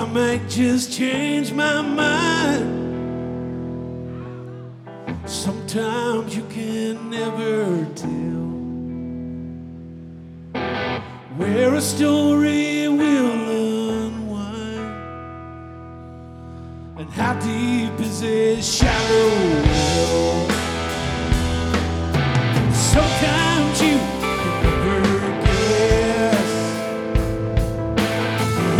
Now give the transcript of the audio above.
might just change my mind. Sometimes you can never tell where a story will unwind, and how deep is its shallow